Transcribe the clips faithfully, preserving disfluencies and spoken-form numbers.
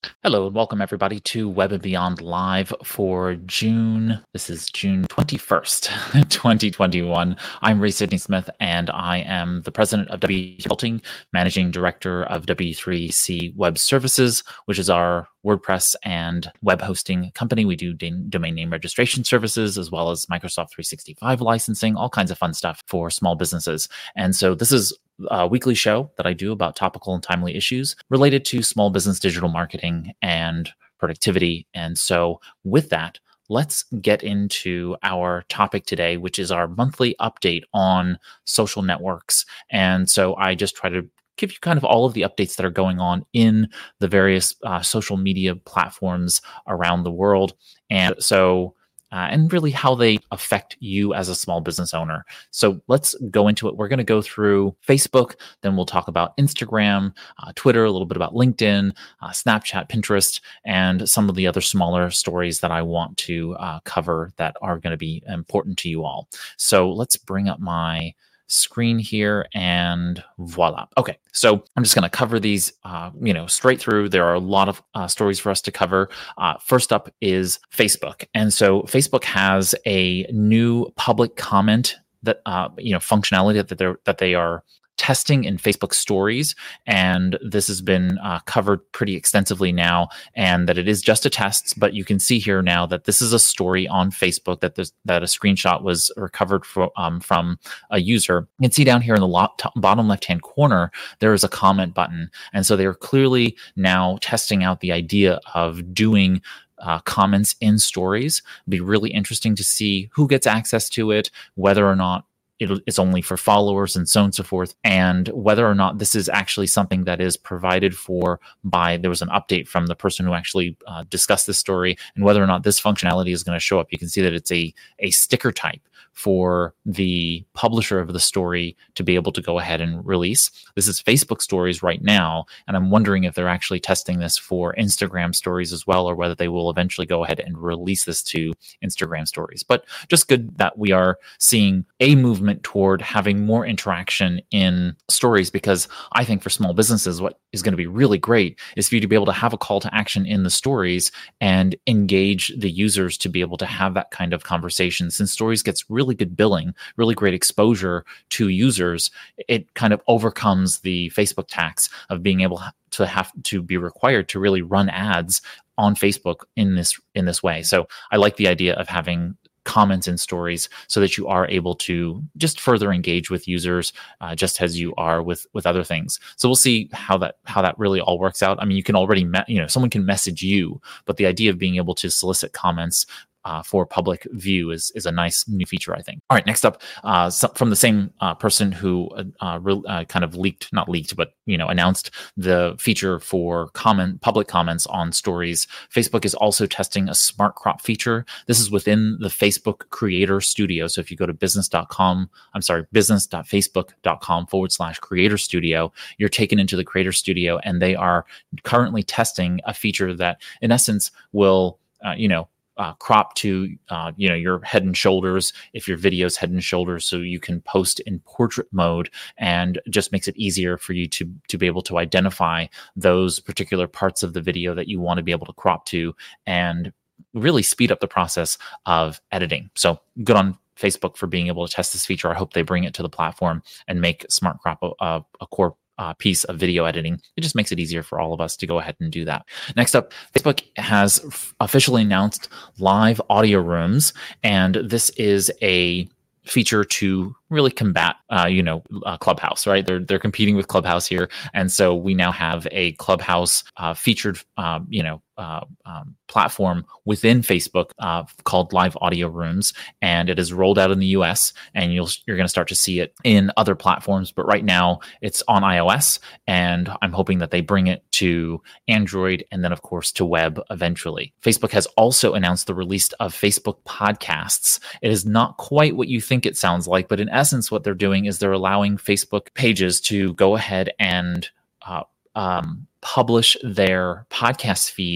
Hello and welcome everybody to Web and Beyond Live for June. This is June twenty-first, twenty twenty-one. I'm Ray Sidney Smith and I am the president of W three Consulting, managing director of W three C Web Services, which is our WordPress and web hosting company. We do domain name registration services as well as Microsoft three sixty-five licensing, all kinds of fun stuff for small businesses. And so this is a weekly show that I do about topical and timely issues related to small business digital marketing and productivity. And so with that, let's get into our topic today, which is our monthly update on social networks. And so I just try to give you kind of all of the updates that are going on in the various uh, social media platforms around the world. And so Uh, and really how they affect you as a small business owner. So let's go into it. We're going to go through Facebook, then we'll talk about Instagram, uh, Twitter, a little bit about LinkedIn, uh, Snapchat, Pinterest, and some of the other smaller stories that I want to uh, cover that are going to be important to you all. So let's bring up my screen here and voila. Okay, so I'm just going to cover these, uh, you know, straight through. There are a lot of uh, stories for us to cover. Uh, first up is Facebook, and so Facebook has a new public comment that uh, you know functionality that they're that they are testing in Facebook stories. And this has been uh, covered pretty extensively now, and that it is just a test, but you can see here now that this is a story on Facebook that this, that a screenshot was recovered for, um, from a user. You can see down here in the lo- top, bottom left-hand corner, there is a comment button. And so they're clearly now testing out the idea of doing Uh, comments in stories. It'd be really interesting to see who gets access to it, whether or not it's only for followers and so on and so forth, and whether or not this is actually something that is provided for by, there was an update from the person who actually uh, discussed this story, and whether or not this functionality is going to show up. You can see that it's a, a sticker type for the publisher of the story to be able to go ahead and release. This is Facebook stories right now, and I'm wondering if they're actually testing this for Instagram stories as well, or whether they will eventually go ahead and release this to Instagram stories. But just good that we are seeing a movement toward having more interaction in stories, because I think for small businesses, what is going to be really great is for you to be able to have a call to action in the stories and engage the users to be able to have that kind of conversation. Since stories gets really good billing, really great exposure to users, it kind of overcomes the Facebook tax of being able to have to be required to really run ads on Facebook in this in this way. So I like the idea of having comments in stories so that you are able to just further engage with users, uh, just as you are with with other things. So we'll see how that how that really all works out. I mean, you can already me- you know someone can message you, but the idea of being able to solicit comments Uh, for public view is is a nice new feature, I think. All right, next up, uh, so from the same uh, person who uh, re- uh, kind of leaked, not leaked, but you know announced the feature for comment public comments on stories. Facebook is also testing a smart crop feature. This is within the Facebook Creator Studio. So if you go to business dot com, I'm sorry, business dot facebook dot com forward slash Creator Studio, you're taken into the Creator Studio, and they are currently testing a feature that, in essence, will uh, you know. Uh, crop to uh, you know your head and shoulders if your video's head and shoulders, so you can post in portrait mode, and just makes it easier for you to to be able to identify those particular parts of the video that you want to be able to crop to, and really speed up the process of editing. So good on Facebook for being able to test this feature. I hope they bring it to the platform and make smart crop a, a core Uh, piece of video editing. It just makes it easier for all of us to go ahead and do that. Next up, Facebook has f- officially announced live audio rooms, and this is a feature to really combat, uh, you know, uh, Clubhouse, right? They're they're competing with Clubhouse here, and so we now have a Clubhouse uh, featured, uh, you know, uh, um, platform within Facebook uh, called Live Audio Rooms, and it is rolled out in the U S, and you'll you're going to start to see it in other platforms. But right now, it's on iOS, and I'm hoping that they bring it to Android, and then of course to web eventually. Facebook has also announced the release of Facebook Podcasts. It is not quite what you think it sounds like, but in essence, what they're doing is they're allowing Facebook pages to go ahead and uh, um, publish their podcast feeds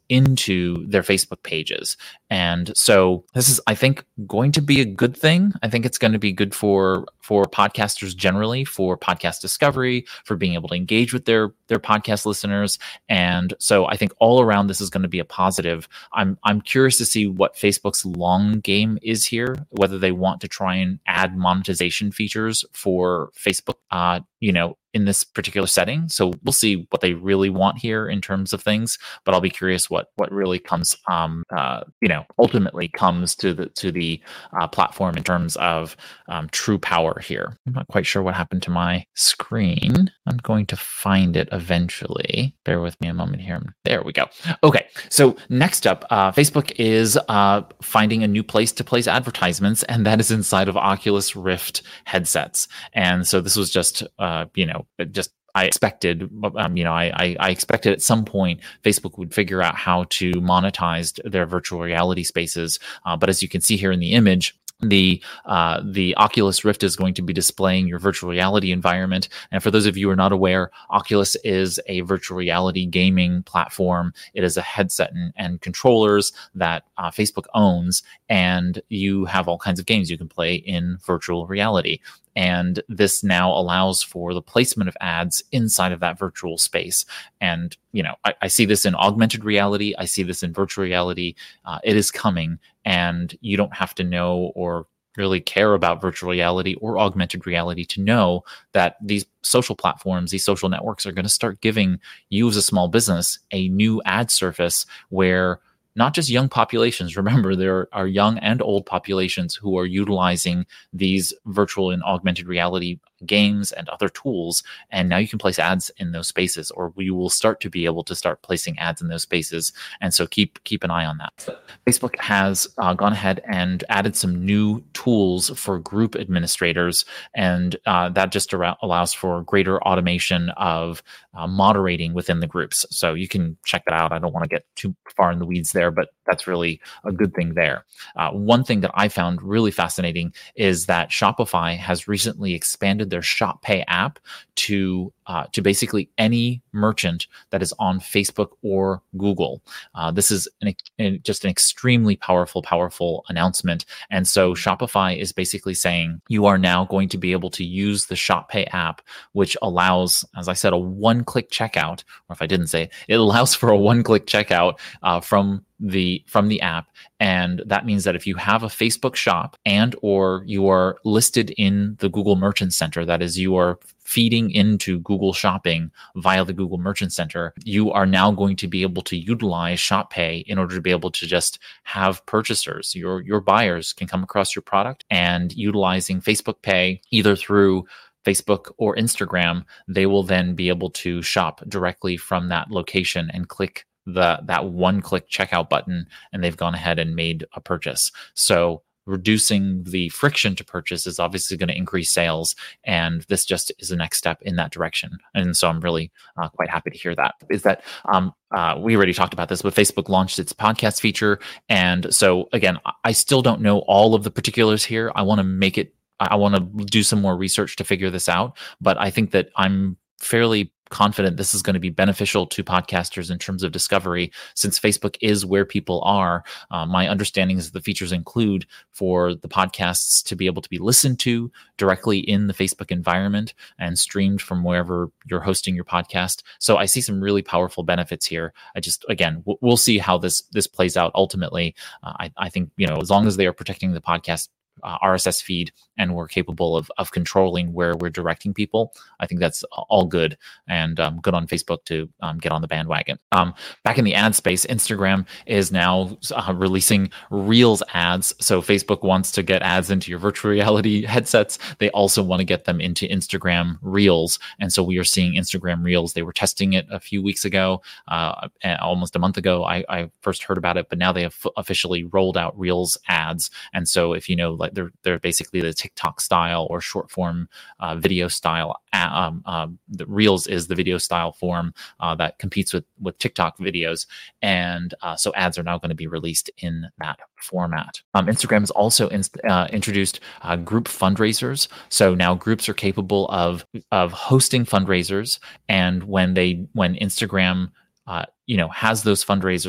into their Facebook pages. And so this is, I think, going to be a good thing. I think it's going to be good for for podcasters generally, for podcast discovery, for being able to engage with their their podcast listeners. And so I think all around this is going to be a positive. I'm I'm curious to see what Facebook's long game is here, whether they want to try and add monetization features for Facebook, uh, you know, in this particular setting. So we'll see what they really want here in terms of things, but I'll be curious what what really comes, um, uh, you know, ultimately comes to the to the uh, platform in terms of um, true power here. I'm not quite sure what happened to my screen. I'm going to find it eventually. Bear with me a moment here. There we go. Okay, so next up, uh, Facebook is uh, finding a new place to place advertisements, and that is inside of Oculus Rift headsets. And so this was just, uh, you know, just I expected, um, you know, I, I expected at some point Facebook would figure out how to monetize their virtual reality spaces. Uh, but as you can see here in the image, the uh, the Oculus Rift is going to be displaying your virtual reality environment. And for those of you who are not aware, Oculus is a virtual reality gaming platform. It is a headset and, and controllers that uh, Facebook owns, and you have all kinds of games you can play in virtual reality. And this now allows for the placement of ads inside of that virtual space. And, you know, I, I see this in augmented reality. I see this in virtual reality. Uh, it is coming, and you don't have to know or really care about virtual reality or augmented reality to know that these social platforms, these social networks are going to start giving you as a small business a new ad surface where not just young populations. Remember, there are young and old populations who are utilizing these virtual and augmented reality games and other tools. And now you can place ads in those spaces, or we will start to be able to start placing ads in those spaces. And so keep keep an eye on that. Facebook has uh, gone ahead and added some new tools for group administrators, and uh, that just ar- allows for greater automation of uh, moderating within the groups. So you can check that out. I don't want to get too far in the weeds there, but that's really a good thing there. Uh, one thing that I found really fascinating is that Shopify has recently expanded their Shop Pay app to uh, to basically any merchant that is on Facebook or Google. Uh, this is an, an, just an extremely powerful, powerful announcement. And so Shopify is basically saying you are now going to be able to use the Shop Pay app, which allows, as I said, a one-click checkout, or if I didn't say it, it allows for a one-click checkout uh, from the from the app. And that means that if you have a Facebook shop and or you are listed in the Google Merchant Center, that is, you are feeding into Google Shopping via the Google Merchant Center, you are now going to be able to utilize Shop Pay in order to be able to just have purchasers, your your buyers can come across your product, and utilizing Facebook Pay either through Facebook or Instagram, they will then be able to shop directly from that location and click the that one-click checkout button, and they've gone ahead and made a purchase. So reducing the friction to purchase is obviously going to increase sales, and this just is the next step in that direction. And so I'm really uh, quite happy to hear that. Is that um, uh, we already talked about this, but Facebook launched its podcast feature, and so again, I still don't know all of the particulars here. I want to make it. I want to do some more research to figure this out, but I think that I'm fairly confident this is going to be beneficial to podcasters in terms of discovery, since Facebook is where people are. Uh, my understanding is that the features include for the podcasts to be able to be listened to directly in the Facebook environment and streamed from wherever you're hosting your podcast. So I see some really powerful benefits here. I just, again, w- we'll see how this this plays out ultimately. Uh, I, I think, you know, as long as they are protecting the podcast Uh, R S S feed and we're capable of of controlling where we're directing people, I think that's all good, and um, good on Facebook to um, get on the bandwagon. Um, back in the ad space, Instagram is now uh, releasing Reels ads. So Facebook wants to get ads into your virtual reality headsets. They also want to get them into Instagram Reels, and so we are seeing Instagram Reels. They were testing it a few weeks ago, uh, almost a month ago. I, I first heard about it, but now they have f- officially rolled out Reels ads. And so if you know, like they're they're basically the TikTok style or short form uh, video style. Um, um, the Reels is the video style form uh, that competes with with TikTok videos, and uh, so ads are now going to be released in that format. Um, Instagram has also in, uh, introduced uh, group fundraisers. So now groups are capable of of hosting fundraisers, and when they when Instagram Uh, you know, has those fundraisers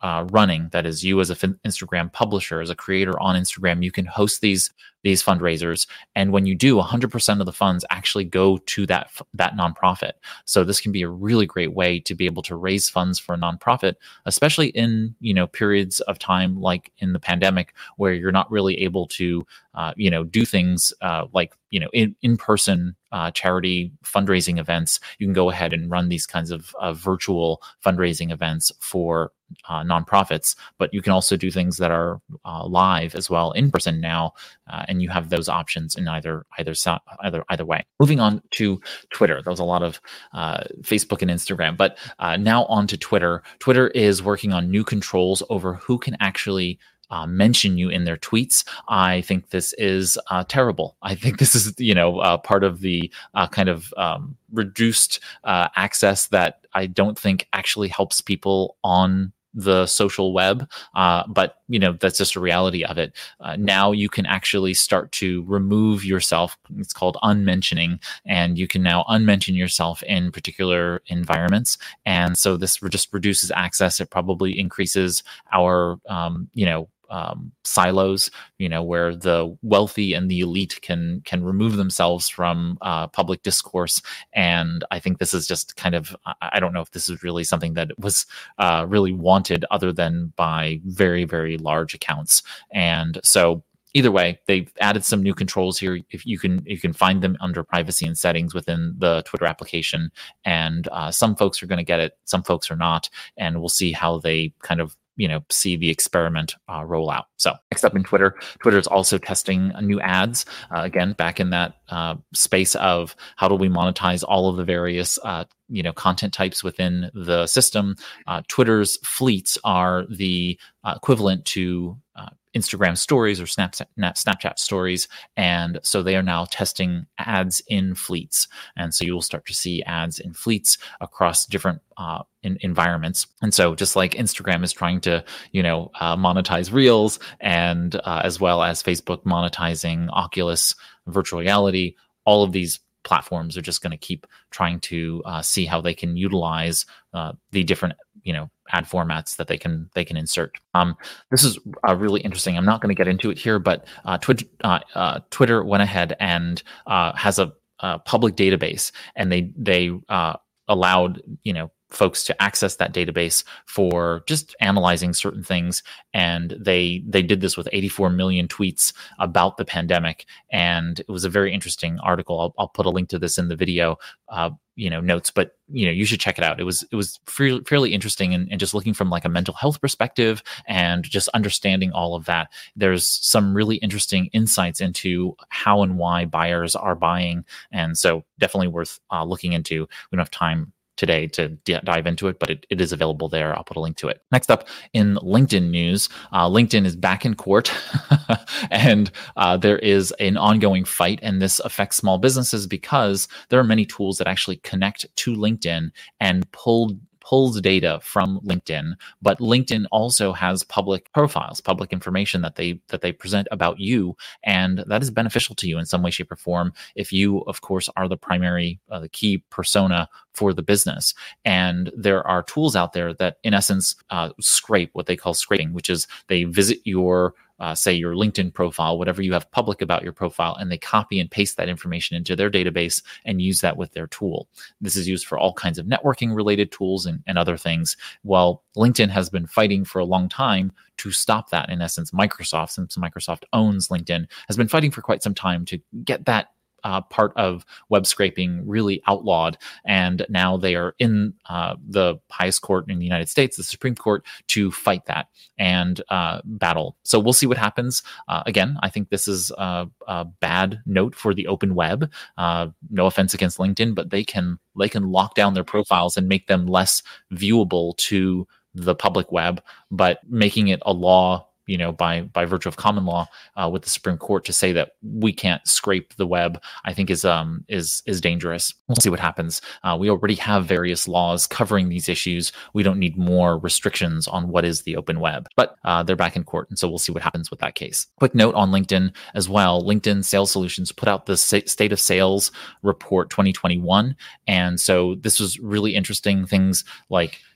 uh, running, that is you as a fin- Instagram publisher, as a creator on Instagram, you can host these these fundraisers, and when you do, one hundred percent of the funds actually go to that that nonprofit. So this can be a really great way to be able to raise funds for a nonprofit, especially in you know periods of time like in the pandemic, where you're not really able to uh, you know do things uh, like you know in in person uh, charity fundraising events. You can go ahead and run these kinds of uh, virtual fundraising events for uh, nonprofits, but you can also do things that are uh, live as well in person now, uh, and you have those options in either either either either way. Moving on to Twitter, there was a lot of uh, Facebook and Instagram, but uh, now on to Twitter. Twitter is working on new controls over who can actually Uh, mention you in their tweets. I think this is uh, terrible. I think this is, you know, uh, part of the uh, kind of um, reduced uh, access that I don't think actually helps people on the social web. Uh, but, you know, that's just a reality of it. Uh, now you can actually start to remove yourself. It's called unmentioning, and you can now unmention yourself in particular environments. And so this just reduces access. It probably increases our, um, you know, Um, silos, you know, where the wealthy and the elite can can remove themselves from uh, public discourse. And I think this is just kind of, I don't know if this is really something that was uh, really wanted other than by very, very large accounts. And so either way, they've added some new controls here. If you can, you can find them under privacy and settings within the Twitter application. And uh, some folks are going to get it, some folks are not, and we'll see how they kind of you know, see the experiment uh, roll out. So next up in Twitter, Twitter is also testing new ads. Uh, again, back in that uh, space of how do we monetize all of the various uh, you know content types within the system. Uh, Twitter's fleets are the uh, equivalent to uh, Instagram stories or Snapchat, Snapchat stories. And so they are now testing ads in fleets. And so you will start to see ads in fleets across different uh, in, environments. And so just like Instagram is trying to, you know, uh, monetize Reels, and uh, as well as Facebook monetizing Oculus virtual reality, all of these platforms are just going to keep trying to uh, see how they can utilize uh, the different, you know, ad formats that they can they can insert. Um, this is uh, really interesting. I'm not going to get into it here, but uh, Twitter uh, uh, Twitter went ahead and uh, has a, a public database, and they they uh, allowed you know folks to access that database for just analyzing certain things. And they they did this with eighty-four million tweets about the pandemic. And it was a very interesting article. I'll, I'll put a link to this in the video, uh, you know, notes, but you know, you should check it out. It was it was fairly, fairly interesting, and, and just looking from like a mental health perspective and just understanding all of that. There's some really interesting insights into how and why buyers are buying. And so definitely worth uh, looking into. We don't have time today to d- dive into it, but it, it is available there. I'll put a link to it. Next up in LinkedIn news, uh, LinkedIn is back in court and uh, there is an ongoing fight, and this affects small businesses because there are many tools that actually connect to LinkedIn and pull pulls data from LinkedIn, but LinkedIn also has public profiles, public information that they that they present about you, and that is beneficial to you in some way, shape, or form if you, of course, are the primary, uh, the key persona for the business. And there are tools out there that, in essence, uh, scrape, what they call scraping, which is they visit your Uh, say your LinkedIn profile, whatever you have public about your profile, and they copy and paste that information into their database and use that with their tool. This is used for all kinds of networking related tools and, and other things. Well, LinkedIn has been fighting for a long time to stop that. In essence, Microsoft, since Microsoft owns LinkedIn, has been fighting for quite some time to get that Uh, part of web scraping really outlawed. And now they are in uh, the highest court in the United States, the Supreme Court, to fight that and uh, battle. So we'll see what happens. Uh, again, I think this is a, a bad note for the open web. Uh, no offense against LinkedIn, but they can they can lock down their profiles and make them less viewable to the public web, but making it a law, you know, by by virtue of common law uh, with the Supreme Court, to say that we can't scrape the web, I think is um is is dangerous. We'll see what happens. Uh, we already have various laws covering these issues. We don't need more restrictions on what is the open web. But uh, they're back in court, and so we'll see what happens with that case. Quick note on LinkedIn as well. LinkedIn Sales Solutions put out the State of Sales Report twenty twenty-one, and so this was really interesting. Things like,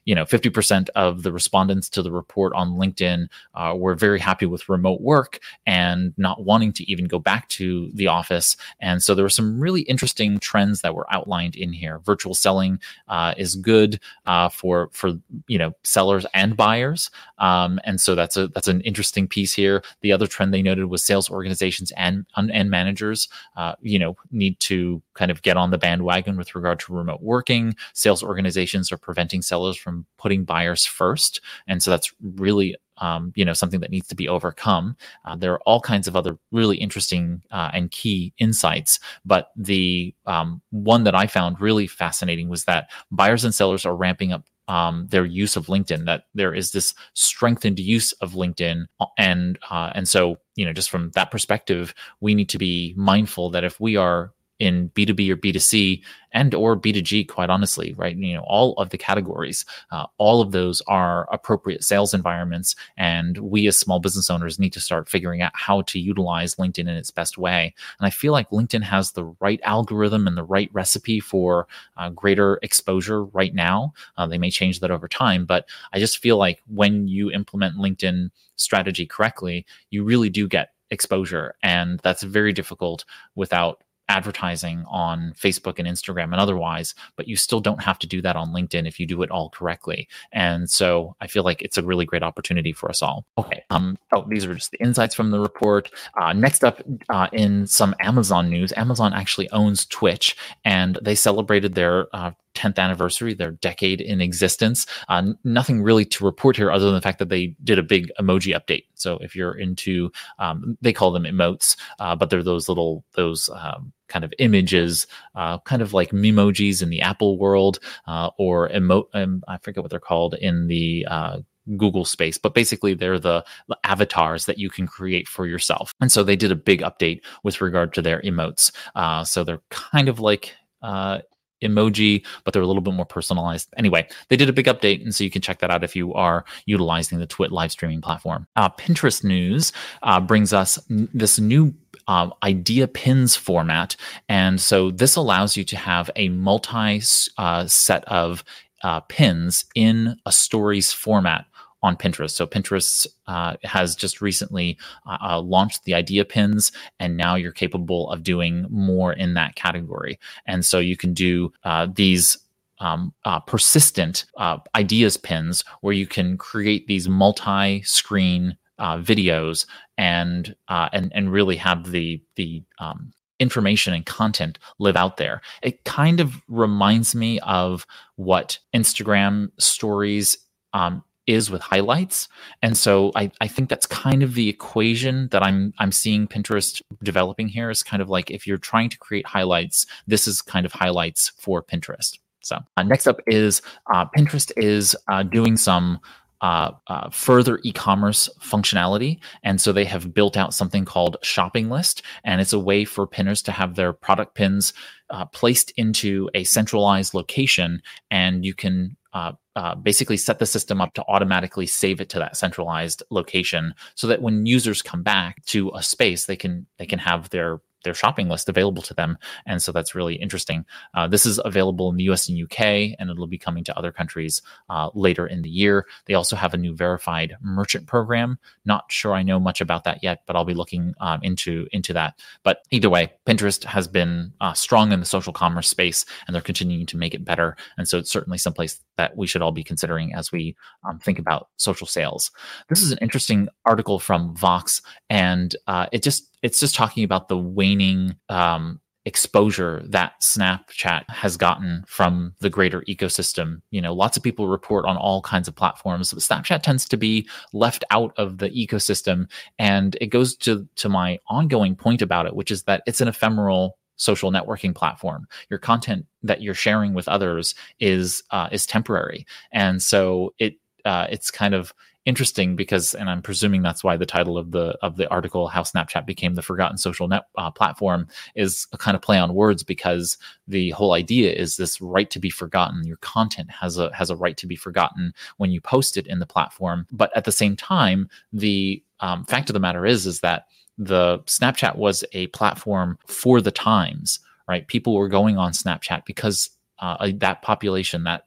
you know, fifty percent of the respondents to the report on LinkedIn uh, were very happy with remote work and not wanting to even go back to the office. And so there were some really interesting trends that were outlined in here. Virtual selling uh, is good uh, for for you know sellers and buyers, um, and so that's a that's an interesting piece here. The other trend they noted was sales organizations and and managers, uh, you know, need to kind of get on the bandwagon with regard to remote working. Sales organizations are preventing sellers from putting buyers first, and so that's really Um, you know, something that needs to be overcome. Uh, there are all kinds of other really interesting uh, and key insights, but the um, one that I found really fascinating was that buyers and sellers are ramping up um, their use of LinkedIn. That there is this strengthened use of LinkedIn, and uh, and so you know, just from that perspective, we need to be mindful that if we are in B two B or B two C and or B two G, quite honestly, right? You know, all of the categories, uh, all of those are appropriate sales environments. And we as small business owners need to start figuring out how to utilize LinkedIn in its best way. And I feel like LinkedIn has the right algorithm and the right recipe for uh, greater exposure right now. Uh, they may change that over time, but I just feel like when you implement LinkedIn strategy correctly, you really do get exposure. And that's very difficult without advertising on Facebook and Instagram and otherwise, but you still don't have to do that on LinkedIn if you do it all correctly. And so I feel like it's a really great opportunity for us all. Okay. Um, oh, these are just the insights from the report. Uh, next up, uh, in some Amazon news, Amazon actually owns Twitch, and they celebrated their uh, tenth anniversary, their decade in existence. Uh, nothing really to report here other than the fact that they did a big emoji update. So if you're into, um, they call them emotes, uh, but they're those little, those um, kind of images, uh, kind of like memojis in the Apple world, uh, or emote, um, I forget what they're called in the uh, Google space, but basically they're the avatars that you can create for yourself. And so they did a big update with regard to their emotes. Uh, so they're kind of like uh, emoji, but they're a little bit more personalized. Anyway, they did a big update, and so you can check that out if you are utilizing the Twit live streaming platform. Uh, Pinterest news uh, brings us n- this new Um, idea pins format. And so this allows you to have a multi uh, set of uh, pins in a stories format on Pinterest. So Pinterest uh, has just recently uh, uh, launched the idea pins, and now you're capable of doing more in that category. And so you can do uh, these Um, uh, persistent uh, ideas pins where you can create these multi-screen uh, videos and uh, and and really have the the um, information and content live out there. It kind of reminds me of what Instagram stories um, is with highlights, and so I, I think that's kind of the equation that I'm I'm seeing Pinterest developing here. Is kind of like, if you're trying to create highlights, this is kind of highlights for Pinterest. So uh, next up is uh, Pinterest is uh, doing some uh, uh, further e-commerce functionality. And so they have built out something called Shopping List. And it's a way for pinners to have their product pins uh, placed into a centralized location. And you can uh, uh, basically set the system up to automatically save it to that centralized location, so that when users come back to a space, they can they can have their their shopping list available to them. And so that's really interesting. Uh, this is available in the U S and U K, and it'll be coming to other countries uh, later in the year. They also have a new verified merchant program. Not sure I know much about that yet, but I'll be looking um, into, into that. But either way, Pinterest has been uh, strong in the social commerce space, and they're continuing to make it better. And so it's certainly someplace that we should all be considering as we um, think about social sales. This is an interesting article from Vox, and uh, it just it's just talking about the waning um, exposure that Snapchat has gotten from the greater ecosystem. You know, lots of people report on all kinds of platforms, but Snapchat tends to be left out of the ecosystem. And it goes to, to my ongoing point about it, which is that it's an ephemeral social networking platform. Your content that you're sharing with others is uh, is temporary. And so it uh, it's kind of interesting because, and I'm presuming that's why the title of the of the article, How Snapchat Became the Forgotten Social Net uh, Platform, is a kind of play on words, because the whole idea is this right to be forgotten. Your content has a has a right to be forgotten when you post it in the platform. But at the same time, the um, fact of the matter is, is that the Snapchat was a platform for the times, right? People were going on Snapchat because uh, that population, that that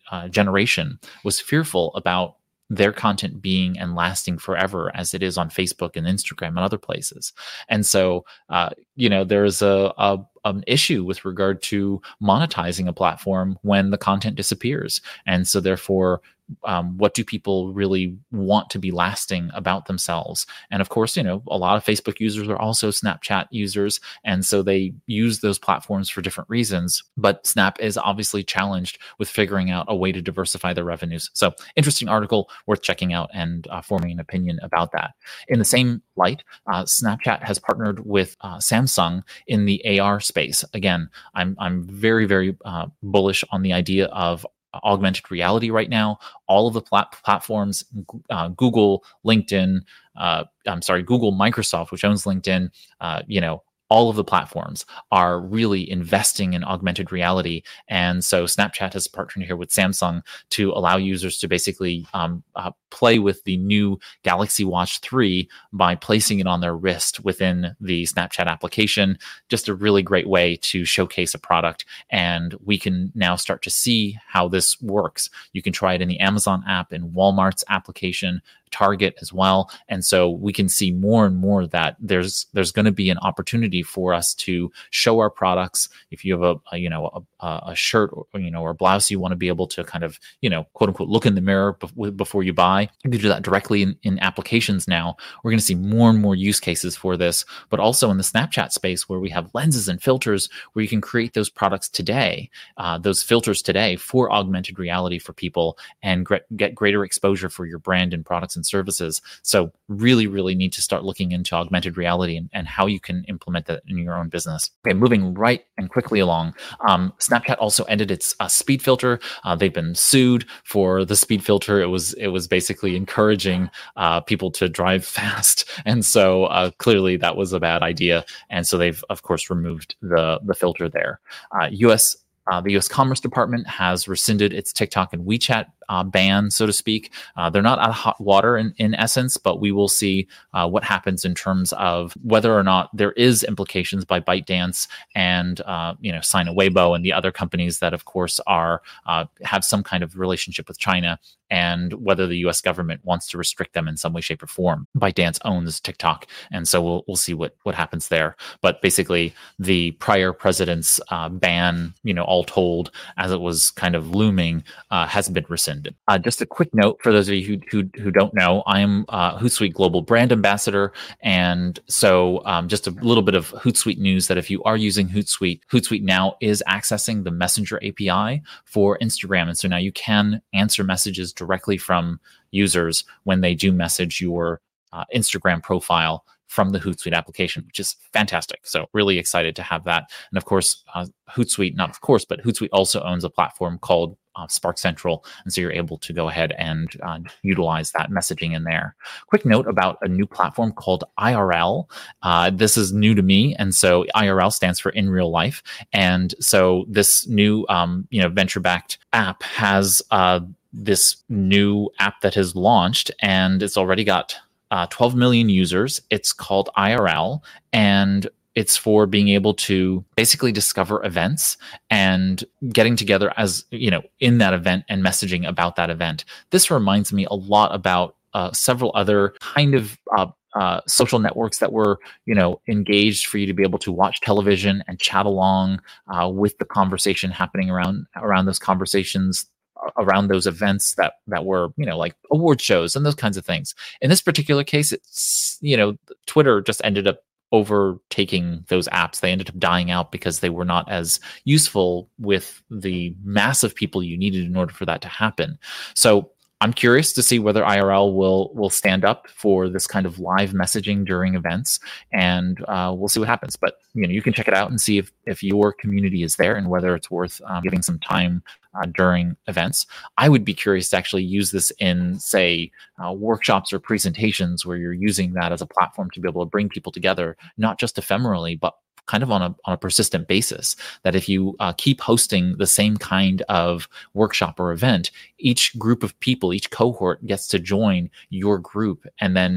uh, generation was fearful about their content being and lasting forever as it is on Facebook and Instagram and other places. And so, uh, you know, there's a, a an issue with regard to monetizing a platform when the content disappears. And so therefore, um, what do people really want to be lasting about themselves? And of course, you know, a lot of Facebook users are also Snapchat users. And so they use those platforms for different reasons. But Snap is obviously challenged with figuring out a way to diversify their revenues. So interesting article, worth checking out and uh, forming an opinion about that. In the same light, uh, Snapchat has partnered with uh, Samsung in the A R space. Again, I'm I'm very, very uh, bullish on the idea of augmented reality right now. All of the plat- platforms, uh, Google, LinkedIn, uh, I'm sorry, Google, Microsoft, which owns LinkedIn, uh, you know, all of the platforms are really investing in augmented reality. And so Snapchat has partnered here with Samsung to allow users to basically um, uh, play with the new Galaxy Watch three by placing it on their wrist within the Snapchat application. Just a really great way to showcase a product. And we can now start to see how this works. You can try it in the Amazon app, in Walmart's application, Target as well. And so we can see more and more that there's there's going to be an opportunity for us to show our products. If you have a, a you know a, a shirt or you know or a blouse, you want to be able to kind of you know quote unquote look in the mirror before you buy. You can do that directly in, in applications now. We're going to see more and more use cases for this, but also in the Snapchat space where we have lenses and filters where you can create those products today, uh, those filters today for augmented reality for people and gre- get greater exposure for your brand and products and services. So really, really need to start looking into augmented reality and, and how you can implement that in your own business. Okay, moving right and quickly along. Um, Snapchat also ended its uh, speed filter. Uh, they've been sued for the speed filter. It was it was basically encouraging uh, people to drive fast, and so uh, clearly that was a bad idea. And so they've of course removed the the filter there. Uh, U S Uh, the U S Commerce Department has rescinded its TikTok and WeChat uh, ban, so to speak. Uh, they're not out of hot water in, in essence, but we will see uh, what happens in terms of whether or not there is implications by ByteDance and uh, you know Sina Weibo and the other companies that, of course, are uh, have some kind of relationship with China, and whether the U S government wants to restrict them in some way, shape, or form. ByteDance owns TikTok, and so we'll we'll see what what happens there. But basically, the prior president's uh, ban, you know, all told, as it was kind of looming, uh, has been rescinded. Uh, just a quick note for those of you who who, who don't know, I am uh, Hootsuite Global Brand Ambassador, and so um, just a little bit of Hootsuite news that if you are using Hootsuite, Hootsuite now is accessing the Messenger A P I for Instagram, and so now you can answer messages directly from users when they do message your uh, Instagram profile from the Hootsuite application, which is fantastic. So really excited to have that. And of course, uh, Hootsuite, not of course, but Hootsuite also owns a platform called uh, Spark Central. And so you're able to go ahead and uh, utilize that messaging in there. Quick note about a new platform called I R L. Uh, this is new to me. And so I R L stands for in real life. And so this new, um, you know, venture-backed app has uh, this new app that has launched, and it's already got Uh, twelve million users. It's called I R L, and it's for being able to basically discover events and getting together as, you know, in that event and messaging about that event. This reminds me a lot about uh, several other kind of uh, uh, social networks that were, you know, engaged for you to be able to watch television and chat along uh, with the conversation happening around around those conversations, around those events that that were, you know, like award shows and those kinds of things. In this particular case, it's, you know, Twitter just ended up overtaking those apps. They ended up dying out because they were not as useful with the massive people you needed in order for that to happen. So I'm curious to see whether I R L will will stand up for this kind of live messaging during events, and uh, we'll see what happens. But you know, you can check it out and see if if your community is there and whether it's worth um, giving some time uh, during events. I would be curious to actually use this in, say, uh, workshops or presentations where you're using that as a platform to be able to bring people together, not just ephemerally, but kind of on a on a persistent basis. That if you uh, keep hosting the same kind of workshop or event, each group of people, each cohort gets to join your group, and then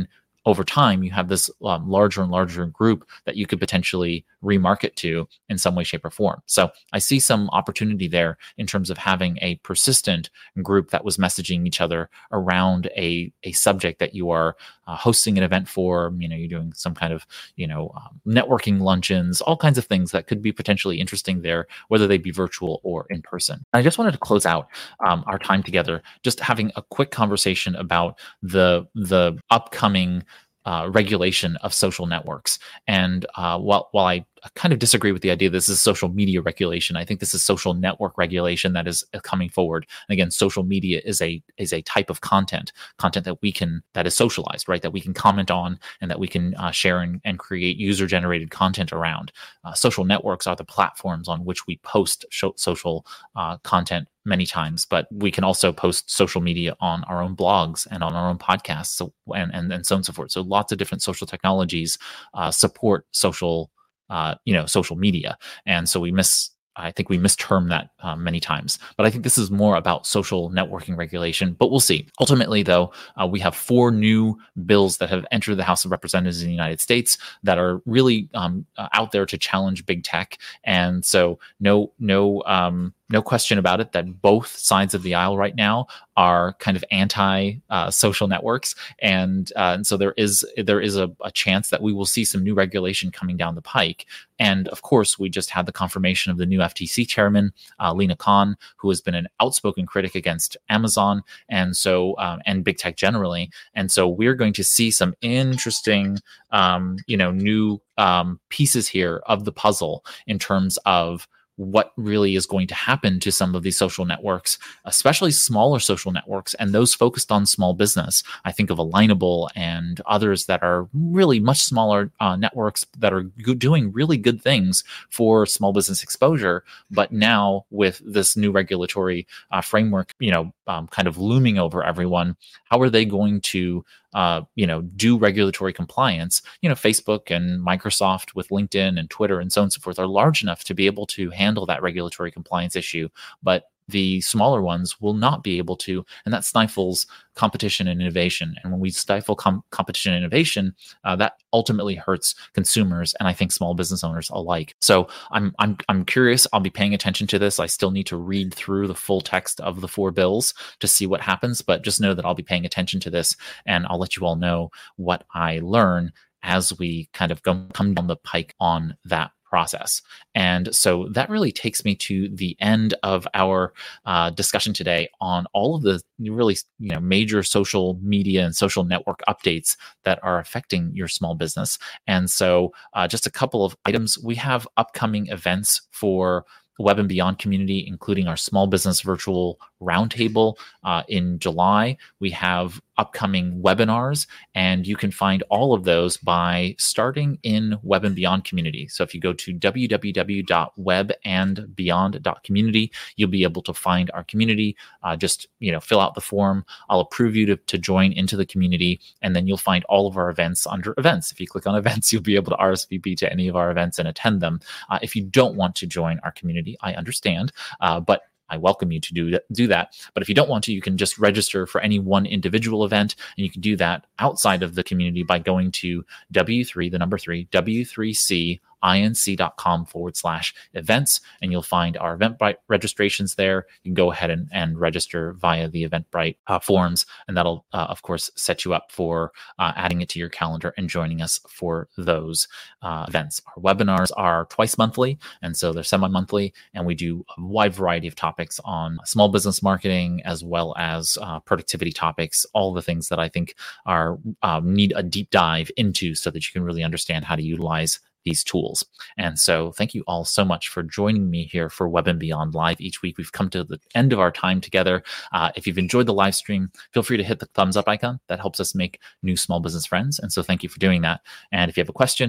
over time, you have this um, larger and larger group that you could potentially remarket to in some way, shape, or form. So I see some opportunity there in terms of having a persistent group that was messaging each other around a, a subject that you are uh, hosting an event for. You know, you're doing some kind of, you know, um, networking luncheons, all kinds of things that could be potentially interesting there, whether they be virtual or in person. I just wanted to close out um, our time together, just having a quick conversation about the the upcoming uh, regulation of social networks. And uh, while while I kind of disagree with the idea this is social media regulation, I think this is social network regulation that is coming forward. And again, social media is a is a type of content, content that we can that is socialized, right? That we can comment on and that we can uh, share and, and create user generated content around. Uh, social networks are the platforms on which we post sh- social uh, content many times, but we can also post social media on our own blogs and on our own podcasts, so, and, and, and so on and so forth. So lots of different social technologies uh, support social Uh, you know, social media. And so we miss, I think we misterm that um, many times. But I think this is more about social networking regulation, but we'll see. Ultimately, though, uh, we have four new bills that have entered the House of Representatives in the United States that are really um, uh, out there to challenge big tech. And so no, no, um, no question about it that both sides of the aisle right now are kind of anti uh, social networks, and uh, and so there is there is a, a chance that we will see some new regulation coming down the pike. And of course, we just had the confirmation of the new F T C chairman, uh, Lina Khan, who has been an outspoken critic against Amazon, and so um, and big tech generally. And so we're going to see some interesting, um, you know, new um, pieces here of the puzzle in terms of what really is going to happen to some of these social networks, especially smaller social networks and those focused on small business. I think of Alignable and others that are really much smaller uh, networks that are go- doing really good things for small business exposure. But now with this new regulatory uh, framework, you know, um, kind of looming over everyone, how are they going to Uh, you know, do regulatory compliance? You know, Facebook and Microsoft with LinkedIn and Twitter and so on and so forth are large enough to be able to handle that regulatory compliance issue, but the smaller ones will not be able to, and that stifles competition and innovation. And when we stifle com- competition and innovation, uh, that ultimately hurts consumers and I think small business owners alike. So I'm I'm I'm curious. I'll be paying attention to this. I still need to read through the full text of the four bills to see what happens, but just know that I'll be paying attention to this, and I'll let you all know what I learn as we kind of go, come down the pike on that process. And so that really takes me to the end of our uh, discussion today on all of the really, you know, major social media and social network updates that are affecting your small business. And so uh, just a couple of items. We have upcoming events for Web and Beyond community, including our small business virtual roundtable uh, in July. We have upcoming webinars, and you can find all of those by starting in Web and Beyond community. So if you go to w w w dot web and beyond dot community, you'll be able to find our community. Uh, just, you know, fill out the form. I'll approve you to, to join into the community, and then you'll find all of our events under events. If you click on events, you'll be able to R S V P to any of our events and attend them. Uh, if you don't want to join our community, I understand, uh, but I welcome you to do that, do that. But if you don't want to, you can just register for any one individual event, and you can do that outside of the community by going to W three, the number three, W three C inc.com forward slash events, and you'll find our Eventbrite registrations there. You can go ahead and, and register via the Eventbrite uh, forms, and that'll, uh, of course, set you up for uh, adding it to your calendar and joining us for those uh, events. Our webinars are twice monthly, and so they're semi-monthly, and we do a wide variety of topics on small business marketing as well as uh, productivity topics, all the things that I think are um, need a deep dive into so that you can really understand how to utilize these tools. And so thank you all so much for joining me here for Web and Beyond Live each week. We've come to the end of our time together. Uh, if you've enjoyed the live stream, feel free to hit the thumbs up icon. That helps us make new small business friends. And so thank you for doing that. And if you have a question,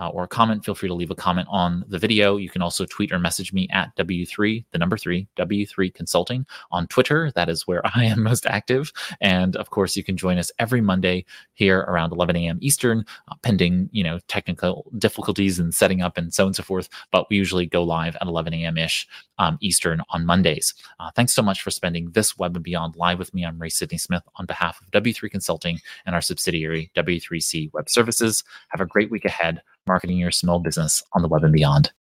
uh, or a comment, feel free to leave a comment on the video. You can also tweet or message me at W three, the number three, W three Consulting on Twitter. That is where I am most active. And of course, you can join us every Monday here around eleven a.m. Eastern, uh, pending, you know, technical difficulties and setting up and so on and so forth. But we usually go live at eleven a.m. ish um, Eastern on Mondays. Uh, thanks so much for spending this Web and Beyond live with me. I'm Ray Sidney Smith on behalf of W three Consulting and our subsidiary W three C Web Services. Have a great week ahead, marketing your small business on the Web and Beyond.